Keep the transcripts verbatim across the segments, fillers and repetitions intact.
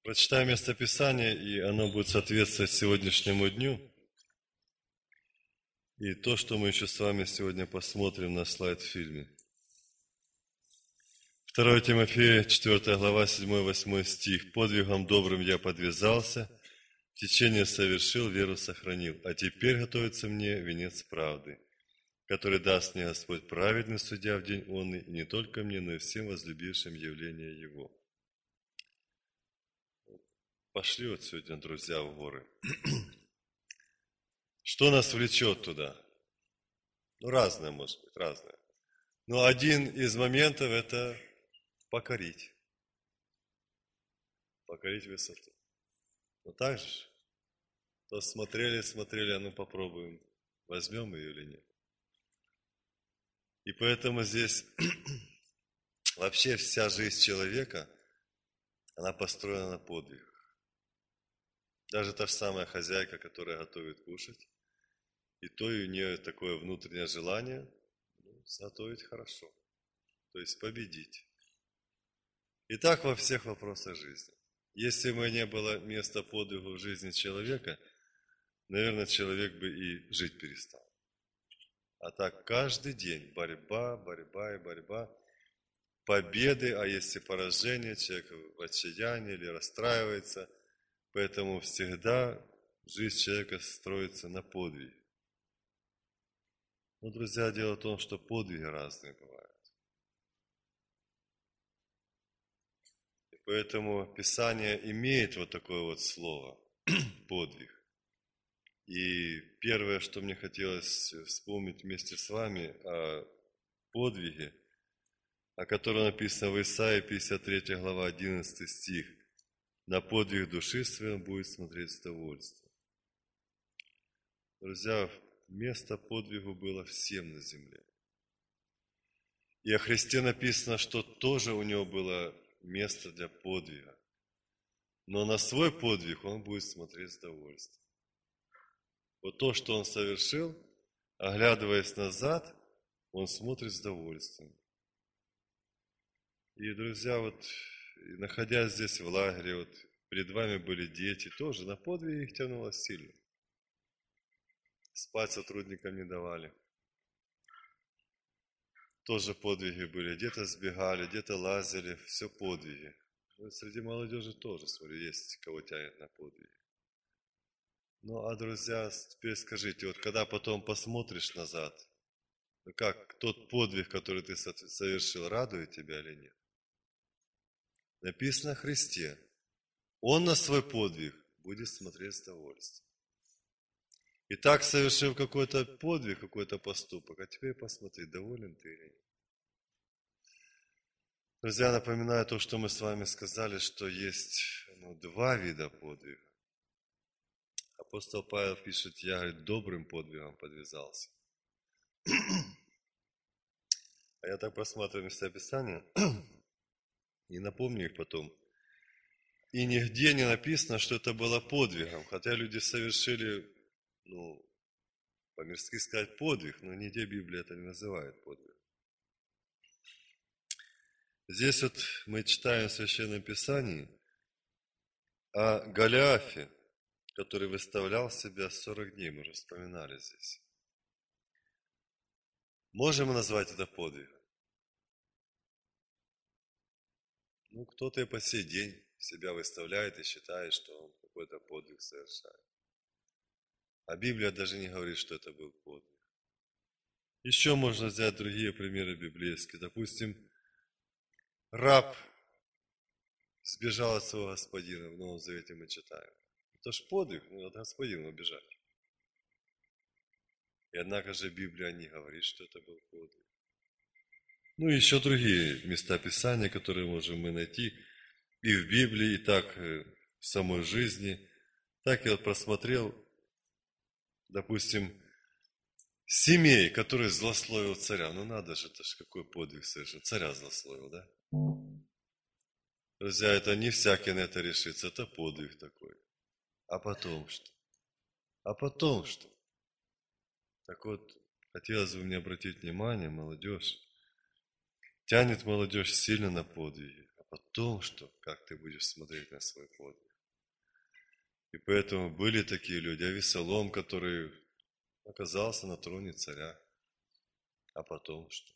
Прочитаем местописание, и оно будет соответствовать сегодняшнему дню. И то, что мы еще с вами сегодня посмотрим на слайд-фильме. второе Тимофея, четвёртая глава, седьмой-восьмой стих. «Подвигом добрым я подвязался, течение совершил, веру сохранил. А теперь готовится мне венец правды, который даст мне Господь праведный судья в день онный, и не только мне, но и всем возлюбившим явление Его». Пошли вот сегодня, друзья, в горы. Что нас влечет туда? Ну, разное, может быть, разное. Но один из моментов – это покорить. Покорить высоту. Ну, так же. То смотрели, смотрели, а ну попробуем, возьмем ее или нет. И поэтому здесь вообще вся жизнь человека, она построена на подвигах. Даже та же самая хозяйка, которая готовит кушать, и то и у нее такое внутреннее желание ну, готовить хорошо, то есть победить. И так во всех вопросах жизни. Если бы не было места подвигу в жизни человека, наверное, человек бы и жить перестал. А так каждый день борьба, борьба и борьба, победы, а если поражение, человек в отчаянии или расстраивается, поэтому всегда жизнь человека строится на подвиге. Но, друзья, дело в том, что подвиги разные бывают. И поэтому Писание имеет вот такое вот слово – подвиг. И первое, что мне хотелось вспомнить вместе с вами о подвиге, о котором написано в Исаии, пятьдесят третья глава, одиннадцатый стих. «На подвиг души своей он будет смотреть с удовольствием». Друзья, место подвигу было всем на земле. И о Христе написано, что тоже у него было место для подвига. Но на свой подвиг он будет смотреть с удовольствием. Вот то, что он совершил, оглядываясь назад, он смотрит с удовольствием. И, друзья, вот, находясь здесь в лагере, вот, перед вами были дети, тоже на подвиг их тянуло сильно. Спать сотрудникам не давали. Тоже подвиги были. Где-то сбегали, где-то лазили, все подвиги. Ну, среди молодежи тоже, смотрю, есть кого тянет на подвиги. Ну, а, друзья, теперь скажите, вот когда потом посмотришь назад, ну как, тот подвиг, который ты совершил, радует тебя или нет? Написано о Христе. Он на свой подвиг будет смотреть с удовольствием. И так, совершив какой-то подвиг, какой-то поступок, а теперь посмотри, доволен ты или нет. Друзья, напоминаю то, что мы с вами сказали, что есть ну, два вида подвига. Апостол Павел пишет, я, говорит, добрым подвигом подвязался. А я так просматриваю местописания и напомню их потом. И нигде не написано, что это было подвигом, хотя люди совершили, ну, по-мирски сказать, подвиг, но нигде Библия это не называет подвигом. Здесь вот мы читаем в Священном Писании о Голиафе, который выставлял себя сорок дней, мы уже вспоминали здесь. Можем мы назвать это подвигом? Ну, кто-то и по сей день себя выставляет и считает, что он какой-то подвиг совершает. А Библия даже не говорит, что это был подвиг. Еще можно взять другие примеры библейские. Допустим, раб сбежал от своего господина, в Новом Завете мы читаем. Это ж подвиг, ну, от господина убежать. И однако же Библия не говорит, что это был подвиг. Ну, и еще другие места Писания, которые можем мы найти и в Библии, и так в самой жизни. Так я вот просмотрел, допустим, семей, которые злословил царя. Ну, надо же, это ж какой подвиг совершил. Царя злословил, да? Друзья, это не всякий на это решится, это подвиг такой. А потом что? А потом что? Так вот, хотелось бы мне обратить внимание, молодежь. Тянет молодежь сильно на подвиги. А о том, что, как ты будешь смотреть на свой подвиг. И поэтому были такие люди, Авесолом, который оказался на троне царя. А потом что?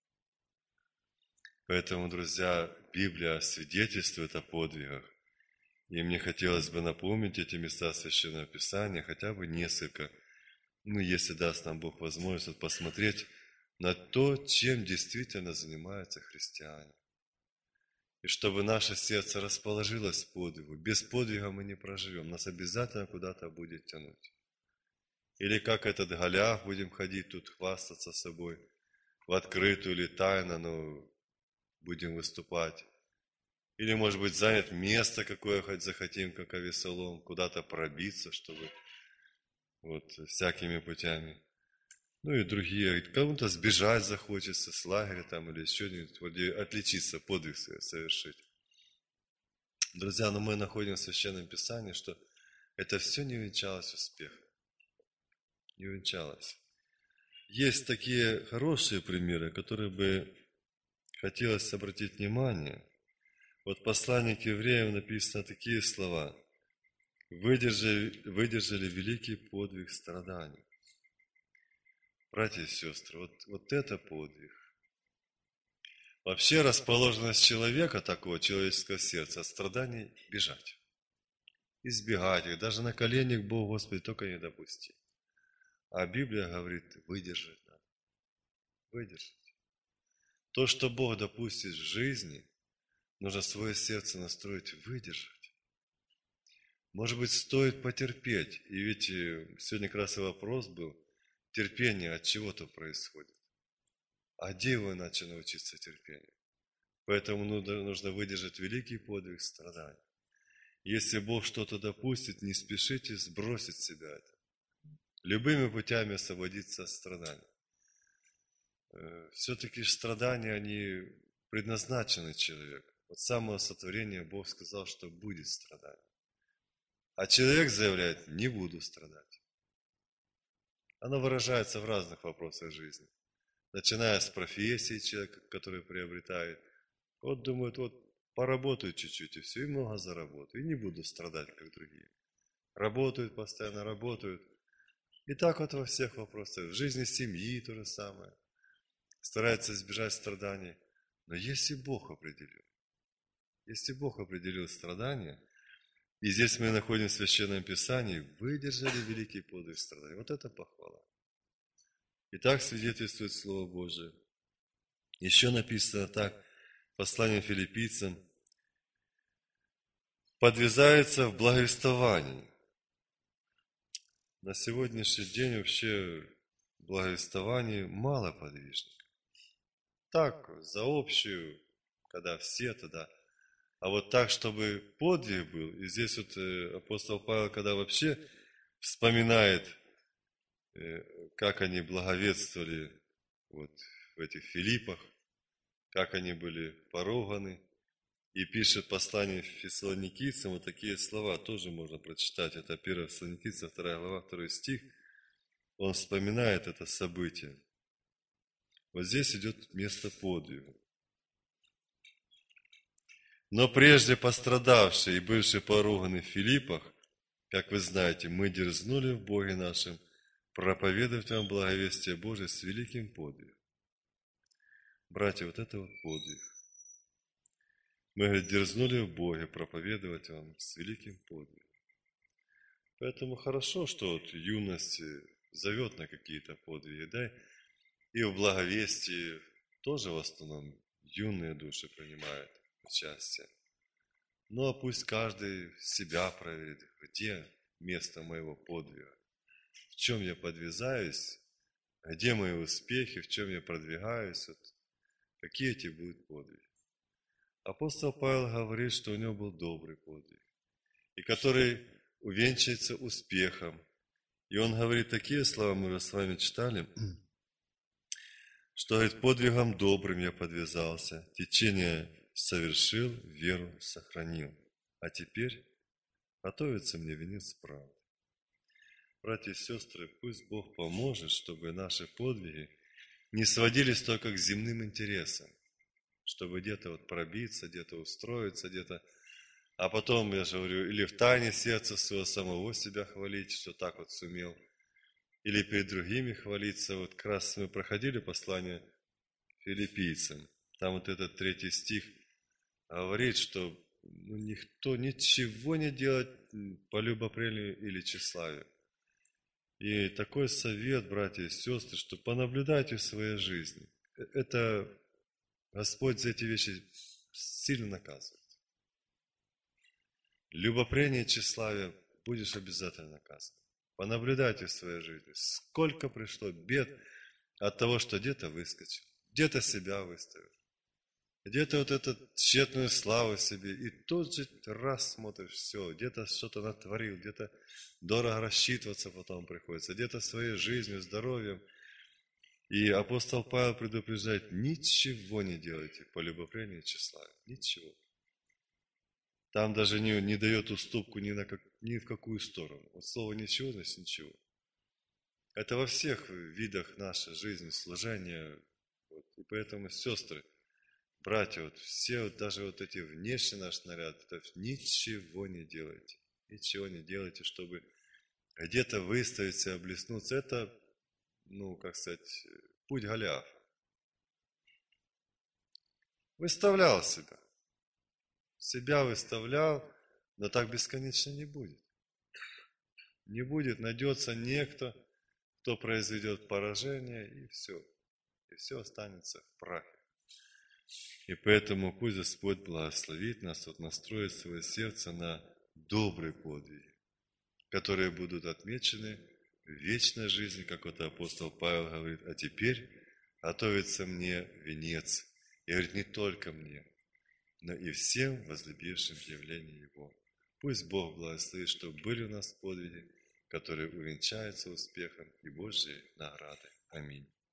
Поэтому, друзья, Библия свидетельствует о подвигах. И мне хотелось бы напомнить эти места Священного Писания, хотя бы несколько. Ну, если даст нам Бог возможность посмотреть на то, чем действительно занимаются христиане. И чтобы наше сердце расположилось к подвигу. Без подвига мы не проживем. Нас обязательно куда-то будет тянуть. Или как этот Голиаф, будем ходить тут, хвастаться собой, в открытую или тайно, но будем выступать. Или, может быть, занять место, какое хоть захотим, как Авесолом, куда-то пробиться, чтобы вот всякими путями. Ну и другие. Кому-то сбежать захочется с лагеря там или еще что-нибудь, вроде отличиться, подвиг совершить. Друзья, но мы находим в Священном Писании, что это все не венчалось успехом. Не венчалось. Есть такие хорошие примеры, которые бы хотелось обратить внимание. Вот в послании к евреям написано такие слова. Выдержали, выдержали великий подвиг страданий. Братья и сестры, вот, вот это подвиг. Вообще расположенность человека, такого человеческого сердца, от страданий бежать. Избегать их, даже на колени к Богу, Господи, только не допусти. А Библия говорит, выдержать надо. Выдержать. То, что Бог допустит в жизни, нужно свое сердце настроить, выдержать. Может быть, стоит потерпеть. И ведь сегодня как раз и вопрос был, терпение от чего-то происходит. А где его иначе научиться терпению? Поэтому нужно выдержать великий подвиг страданий. Если Бог что-то допустит, не спешите сбросить с себя это. Любыми путями освободиться от страданий. Все-таки страдания, они предназначены человеку. От самого сотворения Бог сказал, что будет страдание. А человек заявляет, не буду страдать. Оно выражается в разных вопросах жизни. Начиная с профессии человека, который приобретает. Вот думает, вот поработаю чуть-чуть и все, и много заработаю. И не буду страдать, как другие. Работают, постоянно работают. И так вот во всех вопросах. В жизни семьи то же самое. Старается избежать страданий. Но если Бог определил, если Бог определил страдания, и здесь мы находим в Священном Писании, выдержали великий подвиг страданий. Вот это похвала. И так свидетельствует Слово Божие. Еще написано так, послание филиппийцам, подвязается в благовествовании. На сегодняшний день вообще в благовествовании мало подвижников. Так, за общую, когда все, тогда. А вот так, чтобы подвиг был, и здесь вот апостол Павел, когда вообще вспоминает, как они благовествовали вот в этих Филиппах, как они были поруганы, и пишет послание Фессалоникийцам, вот такие слова тоже можно прочитать. Это первое Фессалоникийцам, вторая глава, второй стих. Он вспоминает это событие. Вот здесь идет место подвига. Но прежде пострадавшие и бывшие поруганы в Филиппах, как вы знаете, мы дерзнули в Боге нашем проповедовать вам благовестие Божие с великим подвигом. Братья, вот это вот подвиг. Мы, говорит, дерзнули в Боге проповедовать вам с великим подвигом. Поэтому хорошо, что вот юность зовет на какие-то подвиги, да, и в благовестии тоже в основном юные души принимают участие. Ну, а пусть каждый себя проверит, где место моего подвига, в чем я подвязаюсь, где мои успехи, в чем я продвигаюсь, вот, какие эти будут подвиги. Апостол Павел говорит, что у него был добрый подвиг, и который увенчается успехом. И он говорит такие слова, мы уже с вами читали, что, говорит, подвигом добрым я подвязался, течение совершил, веру сохранил. А теперь готовится мне венец правды. Братья и сестры, пусть Бог поможет, чтобы наши подвиги не сводились только к земным интересам, чтобы где-то вот пробиться, где-то устроиться, где-то. А потом, я же говорю, или в тайне сердца своего самого себя хвалить, что так вот сумел, или перед другими хвалиться. Вот как раз мы проходили послание филиппийцам. Там вот этот третий стих говорит, что ну, никто ничего не делает по любопрению или тщеславию. И такой совет, братья и сестры, что понаблюдайте в своей жизни. Это Господь за эти вещи сильно наказывает. Любопрение и тщеславие будешь обязательно наказан. Понаблюдайте в своей жизни, сколько пришло бед от того, что где-то выскочил, где-то себя выставил, где-то вот эту тщетную славу себе, и тот же раз смотришь, все, где-то что-то натворил, где-то дорого рассчитываться потом приходится, где-то своей жизнью, здоровьем. И апостол Павел предупреждает, ничего не делайте по любопрению и тщеславию, ничего. Там даже не, не дает уступку ни, на как, ни в какую сторону. Вот слово «ничего» значит «ничего». Это во всех видах нашей жизни, служения. Вот. И поэтому, сестры, братья, вот все, вот даже вот эти внешний наш наряд, это ничего не делайте. Ничего не делайте, чтобы где-то выставить себя, блеснуться. Это, ну, как сказать, путь Голиафа. Выставлял себя. Себя выставлял, но так бесконечно не будет. Не будет, найдется некто, кто произведет поражение, и все. И все останется в прахе. И поэтому пусть Господь благословит нас, вот настроит свое сердце на добрые подвиги, которые будут отмечены в вечной жизни, как вот апостол Павел говорит, а теперь готовится мне венец. И говорит, не только мне, но и всем возлюбившим явление Его. Пусть Бог благословит, чтобы были у нас подвиги, которые увенчаются успехом и Божьей наградой. Аминь.